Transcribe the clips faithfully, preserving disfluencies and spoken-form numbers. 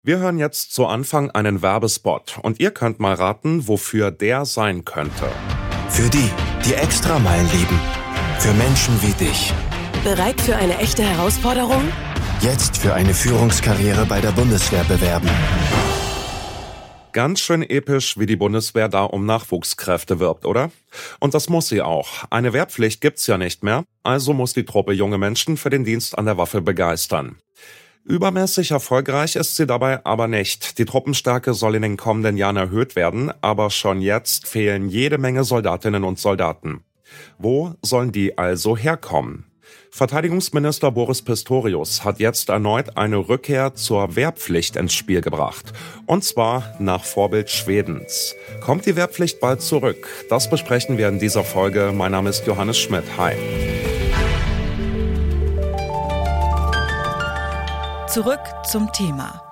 Wir hören jetzt zu Anfang einen Werbespot und ihr könnt mal raten, wofür der sein könnte. Für die, die Extrameilen lieben. Für Menschen wie dich. Bereit für eine echte Herausforderung? Jetzt für eine Führungskarriere bei der Bundeswehr bewerben. Ganz schön episch, wie die Bundeswehr da um Nachwuchskräfte wirbt, oder? Und das muss sie auch. Eine Wehrpflicht gibt's ja nicht mehr, also muss die Truppe junge Menschen für den Dienst an der Waffe begeistern. Übermäßig erfolgreich ist sie dabei aber nicht. Die Truppenstärke soll in den kommenden Jahren erhöht werden, aber schon jetzt fehlen jede Menge Soldatinnen und Soldaten. Wo sollen die also herkommen? Verteidigungsminister Boris Pistorius hat jetzt erneut eine Rückkehr zur Wehrpflicht ins Spiel gebracht. Und zwar nach Vorbild Schwedens. Kommt die Wehrpflicht bald zurück? Das besprechen wir in dieser Folge. Mein Name ist Johannes Schmidt. Hi. Zurück zum Thema.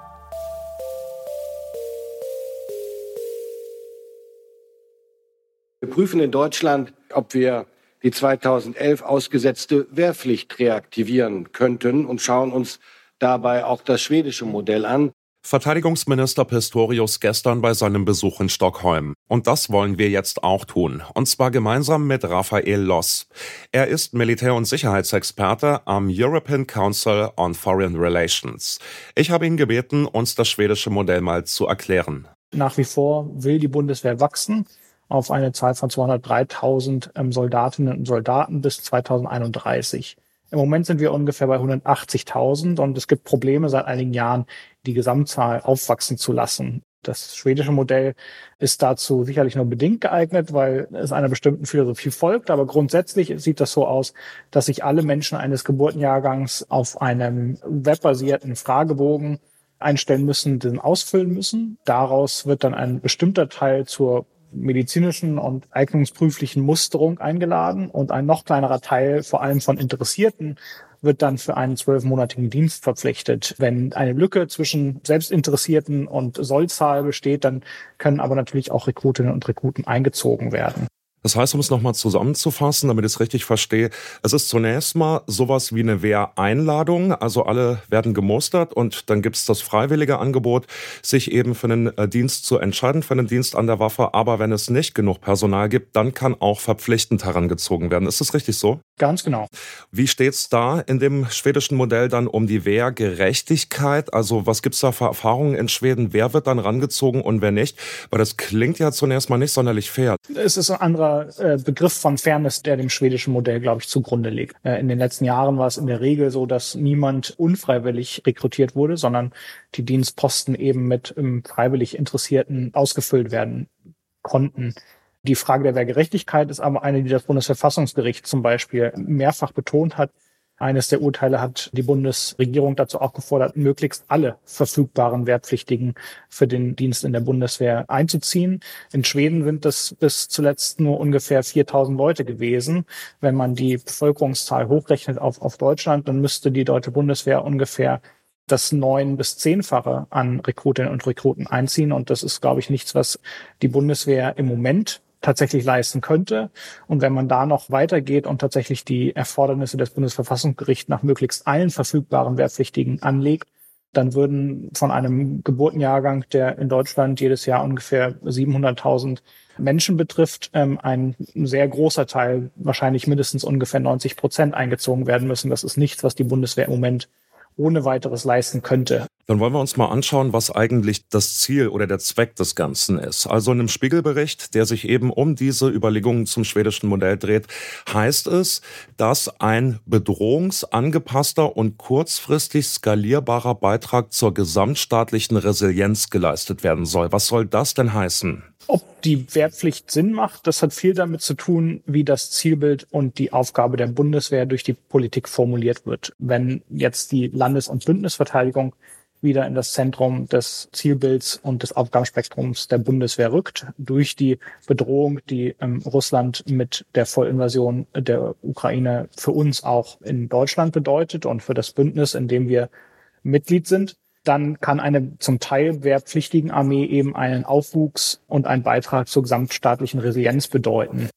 Wir prüfen in Deutschland, ob wir die zweitausendelf ausgesetzte Wehrpflicht reaktivieren könnten und schauen uns dabei auch das schwedische Modell an. Verteidigungsminister Pistorius gestern bei seinem Besuch in Stockholm. Und das wollen wir jetzt auch tun. Und zwar gemeinsam mit Raphael Loss. Er ist Militär- und Sicherheitsexperte am European Council on Foreign Relations. Ich habe ihn gebeten, uns das schwedische Modell mal zu erklären. Nach wie vor will die Bundeswehr wachsen auf eine Zahl von zweihundertdreitausend Soldatinnen und Soldaten bis zweitausendeinunddreißig. Im Moment sind wir ungefähr bei hundertachtzigtausend und es gibt Probleme seit einigen Jahren, die Gesamtzahl aufwachsen zu lassen. Das schwedische Modell ist dazu sicherlich nur bedingt geeignet, weil es einer bestimmten Philosophie folgt. Aber grundsätzlich sieht das so aus, dass sich alle Menschen eines Geburtenjahrgangs auf einem webbasierten Fragebogen einstellen müssen, den ausfüllen müssen. Daraus wird dann ein bestimmter Teil zur medizinischen und eignungsprüflichen Musterung eingeladen und ein noch kleinerer Teil, vor allem von Interessierten, wird dann für einen zwölfmonatigen Dienst verpflichtet. Wenn eine Lücke zwischen Selbstinteressierten und Sollzahl besteht, dann können aber natürlich auch Rekrutinnen und Rekruten eingezogen werden. Das heißt, um es nochmal zusammenzufassen, damit ich es richtig verstehe, es ist zunächst mal sowas wie eine Wehreinladung, also alle werden gemustert und dann gibt es das freiwillige Angebot, sich eben für einen Dienst zu entscheiden, für einen Dienst an der Waffe, aber wenn es nicht genug Personal gibt, dann kann auch verpflichtend herangezogen werden. Ist das richtig so? Ganz genau. Wie steht's da in dem schwedischen Modell dann um die Wehrgerechtigkeit? Also was gibt's da für Erfahrungen in Schweden? Wer wird dann rangezogen und wer nicht? Weil das klingt ja zunächst mal nicht sonderlich fair. Es ist ein anderer Begriff von Fairness, der dem schwedischen Modell, glaube ich, zugrunde liegt. In den letzten Jahren war es in der Regel so, dass niemand unfreiwillig rekrutiert wurde, sondern die Dienstposten eben mit freiwillig Interessierten ausgefüllt werden konnten. Die Frage der Wehrgerechtigkeit ist aber eine, die das Bundesverfassungsgericht zum Beispiel mehrfach betont hat. Eines der Urteile hat die Bundesregierung dazu auch gefordert, möglichst alle verfügbaren Wehrpflichtigen für den Dienst in der Bundeswehr einzuziehen. In Schweden sind das bis zuletzt nur ungefähr viertausend Leute gewesen. Wenn man die Bevölkerungszahl hochrechnet auf, auf Deutschland, dann müsste die deutsche Bundeswehr ungefähr das neun- bis zehnfache an Rekrutinnen und Rekruten einziehen. Und das ist, glaube ich, nichts, was die Bundeswehr im Moment tatsächlich leisten könnte. Und wenn man da noch weitergeht und tatsächlich die Erfordernisse des Bundesverfassungsgerichts nach möglichst allen verfügbaren Wehrpflichtigen anlegt, dann würden von einem Geburtenjahrgang, der in Deutschland jedes Jahr ungefähr siebenhunderttausend Menschen betrifft, ähm, ein sehr großer Teil, wahrscheinlich mindestens ungefähr neunzig Prozent eingezogen werden müssen. Das ist nichts, was die Bundeswehr im Moment ohne weiteres leisten könnte. Dann wollen wir uns mal anschauen, was eigentlich das Ziel oder der Zweck des Ganzen ist. Also in einem Spiegelbericht, der sich eben um diese Überlegungen zum schwedischen Modell dreht, heißt es, dass ein bedrohungsangepasster und kurzfristig skalierbarer Beitrag zur gesamtstaatlichen Resilienz geleistet werden soll. Was soll das denn heißen? Ob die Wehrpflicht Sinn macht, das hat viel damit zu tun, wie das Zielbild und die Aufgabe der Bundeswehr durch die Politik formuliert wird. Wenn jetzt die Landes- und Bündnisverteidigung wieder in das Zentrum des Zielbilds und des Aufgabenspektrums der Bundeswehr rückt, durch die Bedrohung, die ähm, Russland mit der Vollinvasion der Ukraine für uns auch in Deutschland bedeutet und für das Bündnis, in dem wir Mitglied sind, dann kann eine zum Teil wehrpflichtigen Armee eben einen Aufwuchs und einen Beitrag zur gesamtstaatlichen Resilienz bedeuten.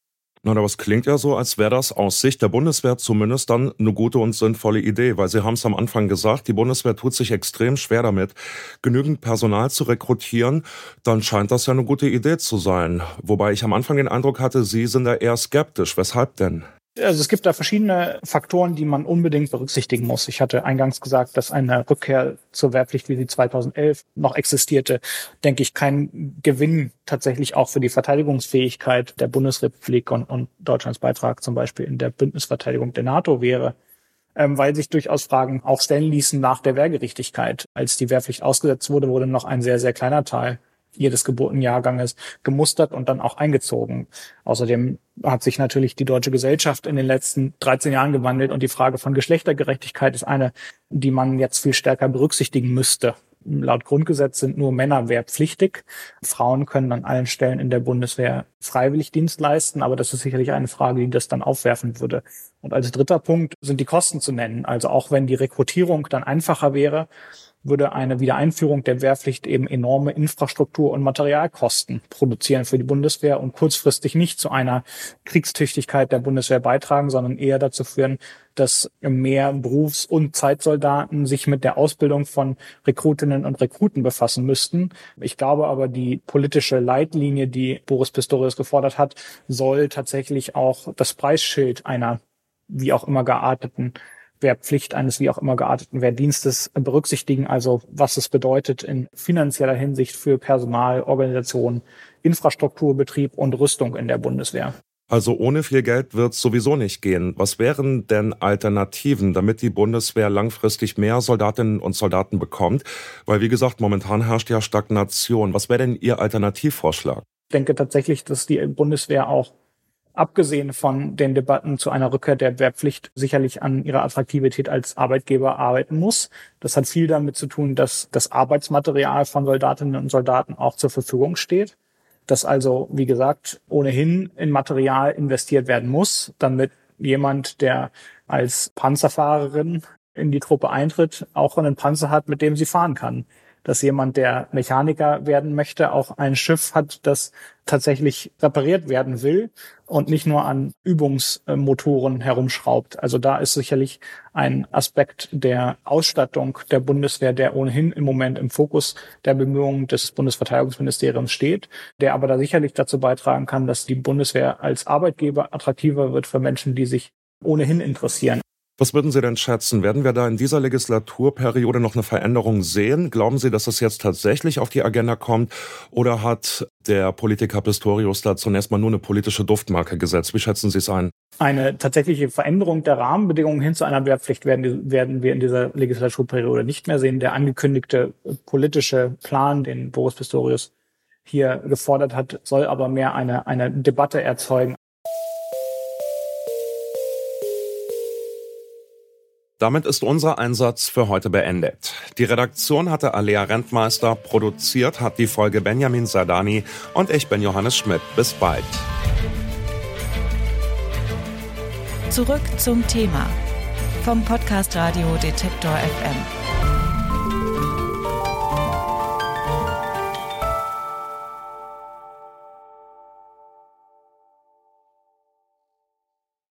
Na, aber es klingt ja so, als wäre das aus Sicht der Bundeswehr zumindest dann eine gute und sinnvolle Idee, weil Sie haben es am Anfang gesagt, die Bundeswehr tut sich extrem schwer damit, genügend Personal zu rekrutieren. Dann scheint das ja eine gute Idee zu sein. Wobei ich am Anfang den Eindruck hatte, Sie sind da eher skeptisch. Weshalb denn? Also es gibt da verschiedene Faktoren, die man unbedingt berücksichtigen muss. Ich hatte eingangs gesagt, dass eine Rückkehr zur Wehrpflicht, wie sie zweitausendelf noch existierte, denke ich, kein Gewinn tatsächlich auch für die Verteidigungsfähigkeit der Bundesrepublik und, und Deutschlands Beitrag zum Beispiel in der Bündnisverteidigung der NATO wäre, ähm, weil sich durchaus Fragen auch stellen ließen nach der Wehrgerechtigkeit. Als die Wehrpflicht ausgesetzt wurde, wurde noch ein sehr, sehr kleiner Teil jedes Geburtenjahrganges gemustert und dann auch eingezogen. Außerdem hat sich natürlich die deutsche Gesellschaft in den letzten dreizehn Jahren gewandelt und die Frage von Geschlechtergerechtigkeit ist eine, die man jetzt viel stärker berücksichtigen müsste. Laut Grundgesetz sind nur Männer wehrpflichtig. Frauen können an allen Stellen in der Bundeswehr freiwillig Dienst leisten, aber das ist sicherlich eine Frage, die das dann aufwerfen würde. Und als dritter Punkt sind die Kosten zu nennen. Also auch wenn die Rekrutierung dann einfacher wäre, würde eine Wiedereinführung der Wehrpflicht eben enorme Infrastruktur- und Materialkosten produzieren für die Bundeswehr und kurzfristig nicht zu einer Kriegstüchtigkeit der Bundeswehr beitragen, sondern eher dazu führen, dass mehr Berufs- und Zeitsoldaten sich mit der Ausbildung von Rekrutinnen und Rekruten befassen müssten. Ich glaube aber, die politische Leitlinie, die Boris Pistorius gefordert hat, soll tatsächlich auch das Preisschild einer wie auch immer gearteten Wehrpflicht, eines wie auch immer gearteten Wehrdienstes berücksichtigen, also was es bedeutet in finanzieller Hinsicht für Personal, Organisation, Infrastruktur, Betrieb und Rüstung in der Bundeswehr. Also ohne viel Geld wird es sowieso nicht gehen. Was wären denn Alternativen, damit die Bundeswehr langfristig mehr Soldatinnen und Soldaten bekommt? Weil, wie gesagt, momentan herrscht ja Stagnation. Was wäre denn Ihr Alternativvorschlag? Ich denke tatsächlich, dass die Bundeswehr auch abgesehen von den Debatten zu einer Rückkehr der Wehrpflicht sicherlich an ihrer Attraktivität als Arbeitgeber arbeiten muss. Das hat viel damit zu tun, dass das Arbeitsmaterial von Soldatinnen und Soldaten auch zur Verfügung steht. Dass also, wie gesagt, ohnehin in Material investiert werden muss, damit jemand, der als Panzerfahrerin in die Truppe eintritt, auch einen Panzer hat, mit dem sie fahren kann. Dass jemand, der Mechaniker werden möchte, auch ein Schiff hat, das tatsächlich repariert werden will und nicht nur an Übungsmotoren herumschraubt. Also da ist sicherlich ein Aspekt der Ausstattung der Bundeswehr, der ohnehin im Moment im Fokus der Bemühungen des Bundesverteidigungsministeriums steht, der aber da sicherlich dazu beitragen kann, dass die Bundeswehr als Arbeitgeber attraktiver wird für Menschen, die sich ohnehin interessieren. Was würden Sie denn schätzen? Werden wir da in dieser Legislaturperiode noch eine Veränderung sehen? Glauben Sie, dass das jetzt tatsächlich auf die Agenda kommt? Oder hat der Politiker Pistorius da zunächst mal nur eine politische Duftmarke gesetzt? Wie schätzen Sie es ein? Eine tatsächliche Veränderung der Rahmenbedingungen hin zu einer Wehrpflicht werden, werden wir in dieser Legislaturperiode nicht mehr sehen. Der angekündigte politische Plan, den Boris Pistorius hier gefordert hat, soll aber mehr eine, eine Debatte erzeugen. Damit ist unser Einsatz für heute beendet. Die Redaktion hatte Alea Rentmeister, produziert hat die Folge Benjamin Sardani und ich bin Johannes Schmidt. Bis bald. Zurück zum Thema vom Podcast Radio Detektor F M.